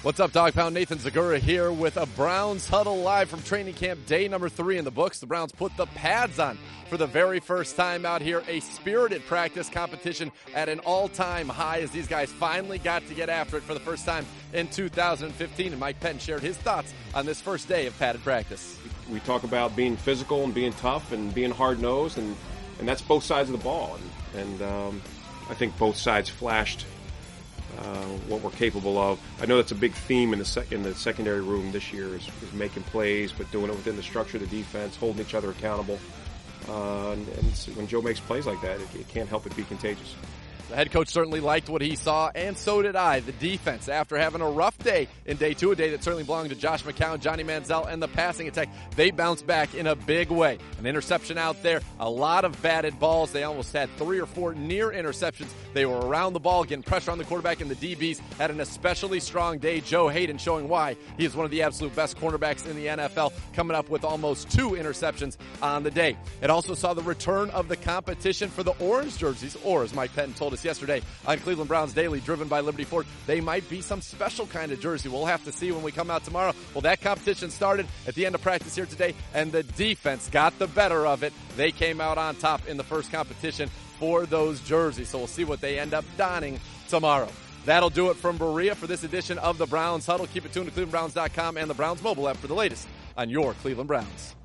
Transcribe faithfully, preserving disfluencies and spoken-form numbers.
What's up, Dog Pound? Nathan Zagura here with a Browns Huddle live from training camp day number three in the books. The Browns put the pads on for the very first time out here. A spirited practice competition at an all-time high as these guys finally got to get after it for the first time in two thousand fifteen. And Mike Penn shared his thoughts on this first day of padded practice. We talk about being physical and being tough and being hard-nosed, and, and that's both sides of the ball. And, and um, I think both sides flashed Uh, what we're capable of. I know that's a big theme in the sec- in the secondary room this year is, is making plays, but doing it within the structure of the defense, holding each other accountable. Uh, and, and when Joe makes plays like that, it, it can't help but be contagious. The head coach certainly liked what he saw, and so did I. The defense, after having a rough day in day two, a day that certainly belonged to Josh McCown, Johnny Manziel, and the passing attack, they bounced back in a big way. An interception out there, a lot of batted balls. They almost had three or four near interceptions. They were around the ball, getting pressure on the quarterback, and the D Bs had an especially strong day. Joe Hayden showing why he is one of the absolute best cornerbacks in the N F L, coming up with almost two interceptions on the day. It also saw the return of the competition for the orange jerseys, or as Mike Penn told us yesterday on Cleveland Browns Daily, driven by Liberty Ford, they might be some special kind of jersey. We'll have to see when we come out tomorrow. Well, that competition started at the end of practice here today, and the defense got the better of it. They came out on top in the first competition for those jerseys, so we'll see what they end up donning tomorrow. That'll do it from Berea for this edition of the Browns Huddle. Keep it tuned to Cleveland Browns dot com and the Browns mobile app for the latest on your Cleveland Browns.